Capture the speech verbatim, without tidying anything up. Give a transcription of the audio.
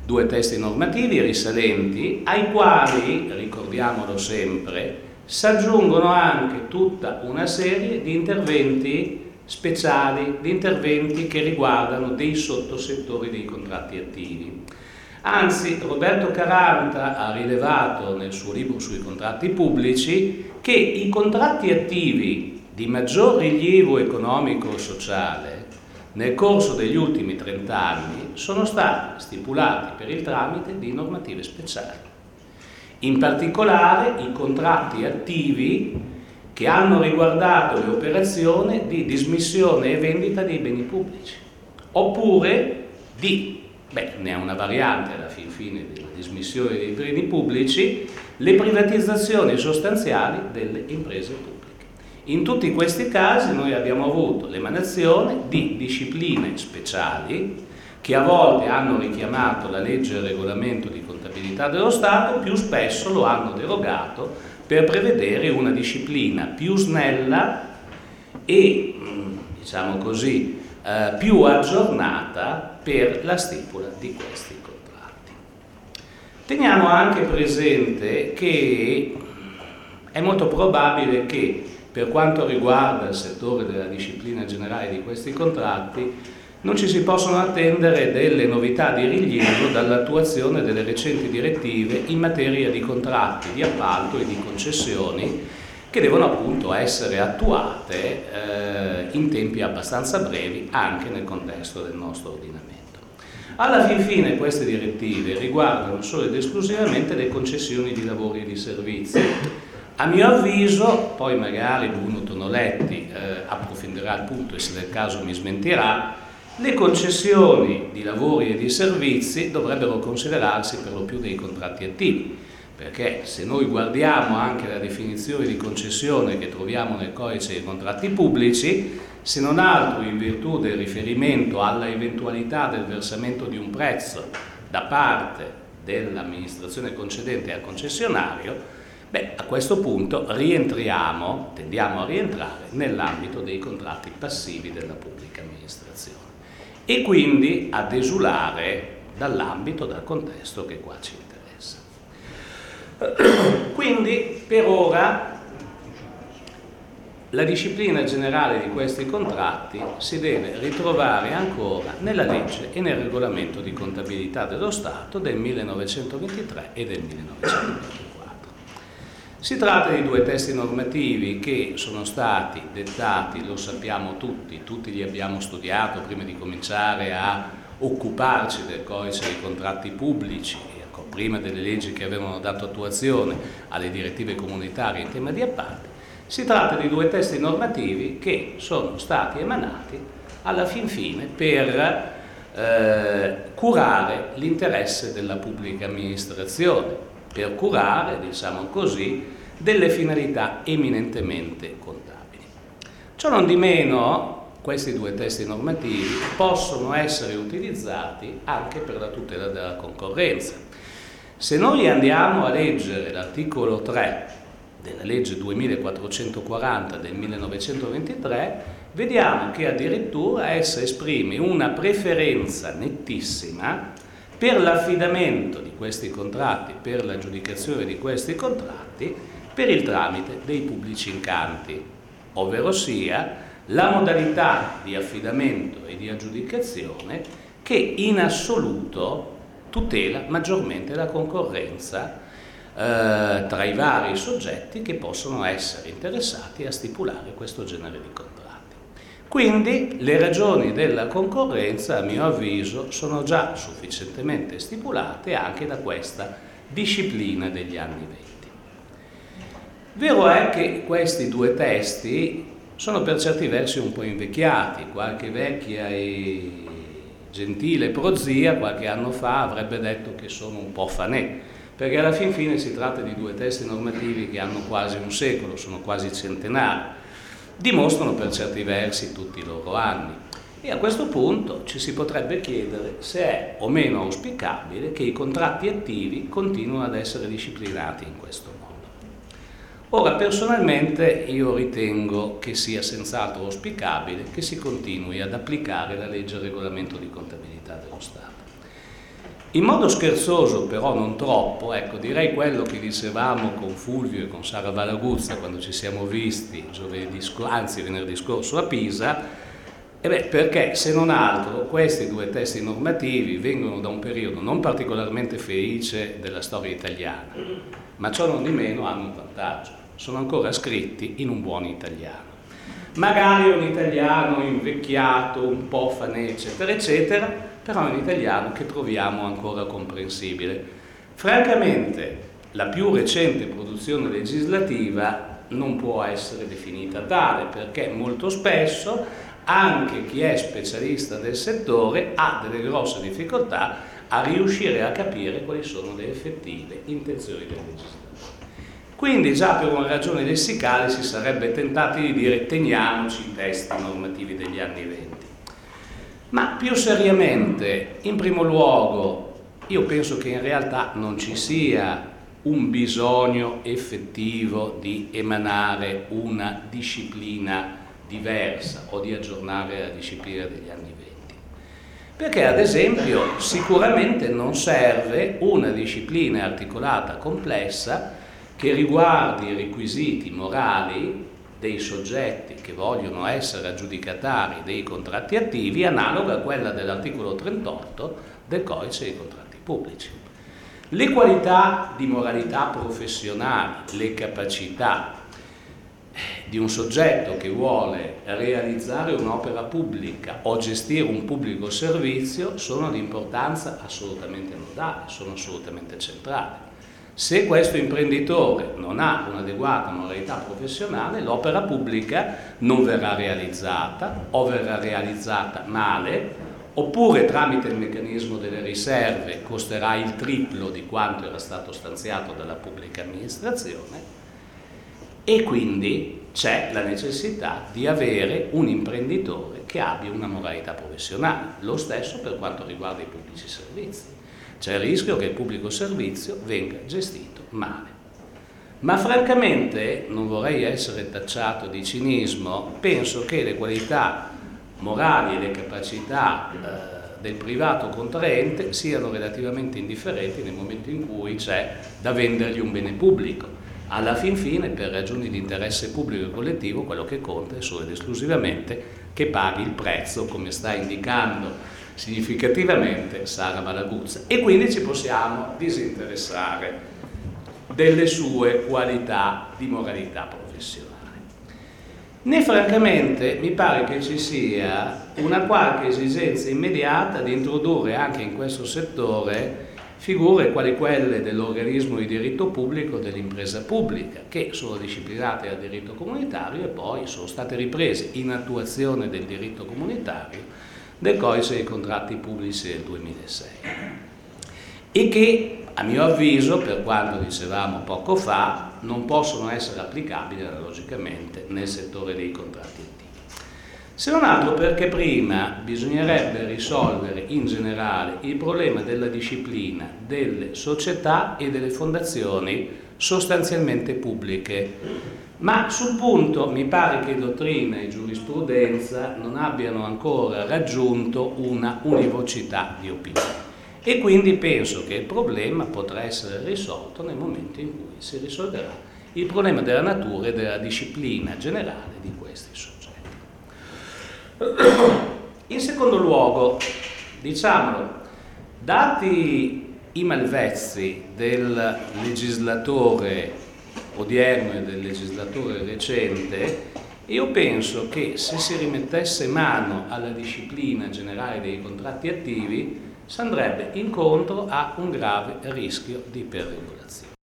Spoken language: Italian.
due testi normativi risalenti ai quali, ricordiamolo sempre, si aggiungono anche tutta una serie di interventi speciali, di interventi che riguardano dei sottosettori dei contratti attivi. Anzi, Roberto Caranta ha rilevato nel suo libro sui contratti pubblici che i contratti attivi di maggior rilievo economico-sociale nel corso degli ultimi trent'anni sono stati stipulati per il tramite di normative speciali. In particolare i contratti attivi che hanno riguardato le operazioni di dismissione e vendita dei beni pubblici, oppure di, beh, ne è una variante alla fin fine della dismissione dei beni pubblici, le privatizzazioni sostanziali delle imprese pubbliche. In tutti questi casi noi abbiamo avuto l'emanazione di discipline speciali che a volte hanno richiamato la legge e il regolamento di contabilità dello Stato, più spesso lo hanno derogato per prevedere una disciplina più snella e, diciamo così, eh, più aggiornata per la stipula di questi contratti. Teniamo anche presente che è molto probabile che, per quanto riguarda il settore della disciplina generale di questi contratti, non ci si possono attendere delle novità di rilievo dall'attuazione delle recenti direttive in materia di contratti di appalto e di concessioni, che devono appunto essere attuate eh, in tempi abbastanza brevi anche nel contesto del nostro ordinamento. Alla fin fine queste direttive riguardano solo ed esclusivamente le concessioni di lavori e di servizi. A mio avviso, poi magari Bruno Tonoletti eh, approfondirà il punto e se del caso mi smentirà, le concessioni di lavori e di servizi dovrebbero considerarsi per lo più dei contratti attivi, perché se noi guardiamo anche la definizione di concessione che troviamo nel codice dei contratti pubblici, se non altro in virtù del riferimento alla eventualità del versamento di un prezzo da parte dell'amministrazione concedente al concessionario, beh, a questo punto rientriamo, tendiamo a rientrare nell'ambito dei contratti passivi della pubblica amministrazione e quindi ad esulare dall'ambito, dal contesto che qua ci interessa. Quindi per ora la disciplina generale di questi contratti si deve ritrovare ancora nella legge e nel regolamento di contabilità dello Stato del millenovecentoventitré e del millenovecentoventiquattro. Si tratta di due testi normativi che sono stati dettati, lo sappiamo tutti, tutti li abbiamo studiato prima di cominciare a occuparci del codice dei contratti pubblici, ecco, prima delle leggi che avevano dato attuazione alle direttive comunitarie in tema di appalti. Si tratta di due testi normativi che sono stati emanati alla fin fine per eh, curare l'interesse della pubblica amministrazione, per curare, diciamo così, delle finalità eminentemente contabili. Ciò non di meno, questi due testi normativi possono essere utilizzati anche per la tutela della concorrenza. Se noi andiamo a leggere l'articolo tre della legge duemilaquattrocentoquaranta del millenovecentoventitré, vediamo che addirittura essa esprime una preferenza nettissima per l'affidamento di questi contratti, per l'aggiudicazione di questi contratti, per il tramite dei pubblici incanti, ovvero sia la modalità di affidamento e di aggiudicazione che in assoluto tutela maggiormente la concorrenza eh, tra i vari soggetti che possono essere interessati a stipulare questo genere di contratti. Quindi le ragioni della concorrenza, a mio avviso, sono già sufficientemente stipulate anche da questa disciplina degli anni venti. Vero è che questi due testi sono per certi versi un po' invecchiati. Qualche vecchia e gentile prozia qualche anno fa avrebbe detto che sono un po' fanè, perché alla fin fine si tratta di due testi normativi che hanno quasi un secolo, sono quasi centenari. Dimostrano per certi versi tutti i loro anni e a questo punto ci si potrebbe chiedere se è o meno auspicabile che i contratti attivi continuino ad essere disciplinati in questo modo. Ora, personalmente io ritengo che sia senz'altro auspicabile che si continui ad applicare la legge e il regolamento di contabilità dello Stato. In modo scherzoso, però non troppo, ecco, direi quello che dicevamo con Fulvio e con Sara Valaguzza quando ci siamo visti giovedì, anzi venerdì scorso a Pisa, e beh, perché se non altro questi due testi normativi vengono da un periodo non particolarmente felice della storia italiana, ma ciò non di meno hanno un vantaggio: sono ancora scritti in un buon italiano. Magari un italiano invecchiato, un po' fanè, eccetera, eccetera, però è un italiano che troviamo ancora comprensibile. Francamente, la più recente produzione legislativa non può essere definita tale, perché molto spesso anche chi è specialista del settore ha delle grosse difficoltà a riuscire a capire quali sono le effettive intenzioni del legislatore. Quindi già per una ragione lessicale si sarebbe tentati di dire teniamoci i testi normativi degli anni venti. Ma più seriamente, in primo luogo, io penso che in realtà non ci sia un bisogno effettivo di emanare una disciplina diversa o di aggiornare la disciplina degli anni venti. Perché, ad esempio, sicuramente non serve una disciplina articolata complessa che riguardi i requisiti morali dei soggetti che vogliono essere aggiudicatari dei contratti attivi, analoga a quella dell'articolo trentotto del Codice dei contratti pubblici. Le qualità di moralità professionali, le capacità di un soggetto che vuole realizzare un'opera pubblica o gestire un pubblico servizio sono di importanza assolutamente nodale, sono assolutamente centrali. Se questo imprenditore non ha un'adeguata moralità professionale, l'opera pubblica non verrà realizzata o verrà realizzata male, oppure tramite il meccanismo delle riserve costerà il triplo di quanto era stato stanziato dalla pubblica amministrazione, e quindi c'è la necessità di avere un imprenditore che abbia una moralità professionale. Lo stesso per quanto riguarda i pubblici servizi. C'è il rischio che il pubblico servizio venga gestito male. Ma francamente, non vorrei essere tacciato di cinismo, penso che le qualità morali e le capacità eh, del privato contraente siano relativamente indifferenti nel momento in cui c'è da vendergli un bene pubblico. Alla fin fine, per ragioni di interesse pubblico e collettivo, quello che conta è solo ed esclusivamente che paghi il prezzo, come sta indicando significativamente Sara Valaguzza, e quindi ci possiamo disinteressare delle sue qualità di moralità professionale. Né francamente mi pare che ci sia una qualche esigenza immediata di introdurre anche in questo settore figure quali quelle dell'organismo di diritto pubblico dell'impresa pubblica, che sono disciplinate dal diritto comunitario e poi sono state riprese in attuazione del diritto comunitario del Codice dei contratti pubblici del duemilasei, e che, a mio avviso, per quanto dicevamo poco fa, non possono essere applicabili analogicamente nel settore dei contratti attivi. Se non altro perché prima bisognerebbe risolvere in generale il problema della disciplina delle società e delle fondazioni sostanzialmente pubbliche. Ma sul punto mi pare che dottrina e giurisprudenza non abbiano ancora raggiunto una univocità di opinione, e quindi penso che il problema potrà essere risolto nel momento in cui si risolverà il problema della natura e della disciplina generale di questi soggetti. In secondo luogo, diciamolo, dati i malvezzi del legislatore odierno e del legislatore recente, io penso che se si rimettesse mano alla disciplina generale dei contratti attivi si andrebbe incontro a un grave rischio di iperregolazione.